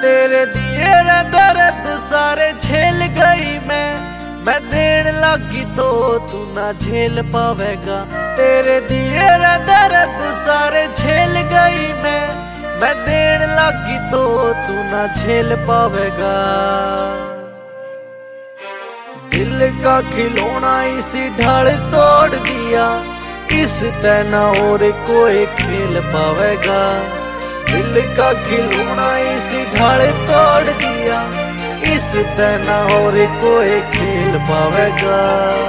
तेरे दिए रे दर्द सारे झेल गई मैं देन लगी तो तू ना झेल पावेगा। तेरे दिए रे दर्द सारे झेल गई मैं देन लगी तो तू ना झेल पावेगा। दिल का खिलौना इसी ढाल तोड़ दिया, इस तना और कोई खेल पावेगा। दिल का खिलौना इसी ढाल तोड़ दिया, इस तना और कोई खेल पावेगा।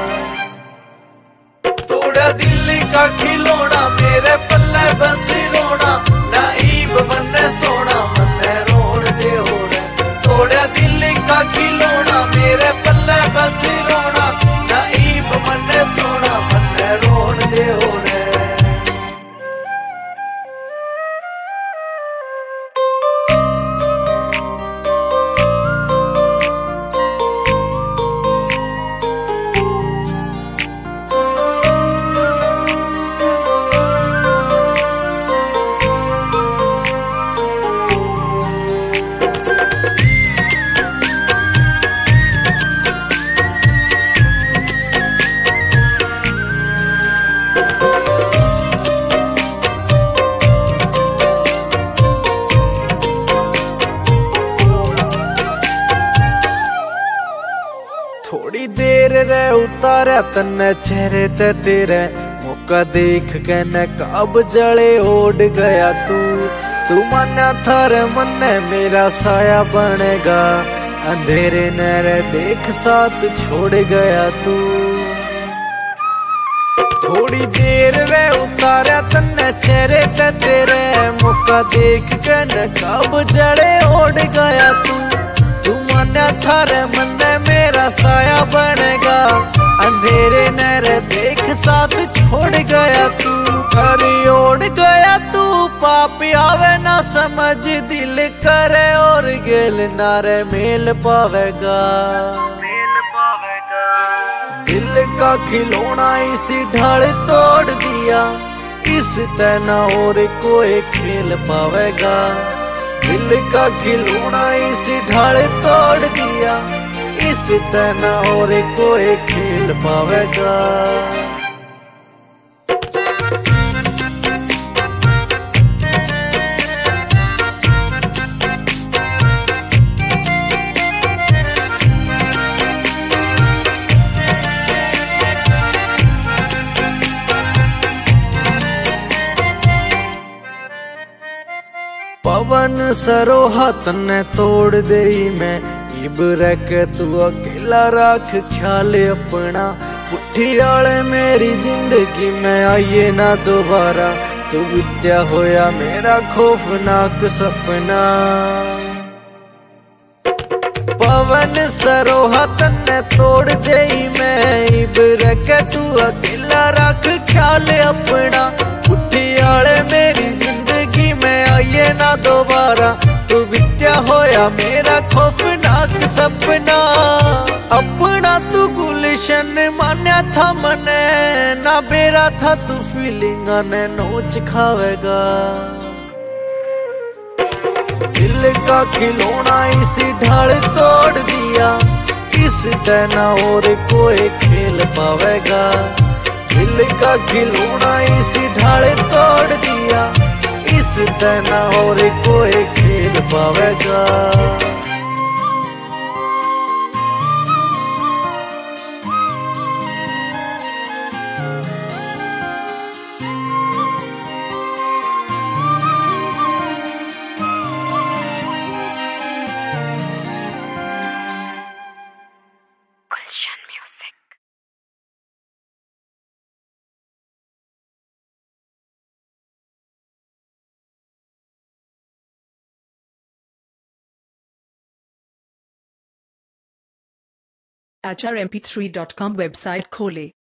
तोड़ा दिल का खिलौना मेरे पल्ले बस रोना, नाइब मन्ने सोना मन्ने रोन दे हो रे। तोड़ा दिल का खिलौना मेरे पल्ले बस रोना, नाइब मन्ने सोना मन्ने रोन दे हो रे। थोड़ी देर रे उतारा तन्ने चेहरे ते तेरे, मौका देख के नकाब जले ओढ़ गया तू मन्ना थारे मन्ने मेरा साया बनेगा। अंधेरे नरे देख साथ छोड़ गया तू। थोड़ी देर रे उतारा तन्ने चेहरे ते तेरे, मौका देख के नकाब जले ओढ़ गया तू मन्ना थारे मन्ने मेरा साया बनेगा। अंधेरे नरे देख साथ छोड़ गया तू, घरी ओढ़ गया तू। पापी आवे ना समझ दिल करे और गेल नारे मेल पावेगा। दिल का खिलौना इसी ढाल तोड़ दिया, इस तना और कोई खेल पावेगा। दिल का खिलौना इसी ढाल तोड़ दिया, इस तना और कोई खेल पावेगा। पवन सरोहा तन्ने तोड़ दे मैं, इब रख तू अकेला रख ख्याल अपना। पुट्ठी आले मेरी जिंदगी में आइए ना दोबारा, तू बित्या होया मेरा खौफनाक सपना। पवन सरोहा तन्ने तोड़ दे मैं, इब रख तू अकेला रख ख्याल अपना। पुट्ठी आले मेरी जिंदगी में आइए ना दोबारा, तू बित्या होया मेरा खौफनाक सपना। अपना तू गुलशन मान्या था मने, ना बेरा था तू फीलिंग ने नोच खावेगा। दिल का खिलौना इसी ढाल तोड़ दिया, इस तना और कोई खेल पावेगा। दिल का खिलौना इसी ढाल तोड़ दिया, इस तना और कोई खेल पावेगा। HRMP3.com वेबसाइट खोले।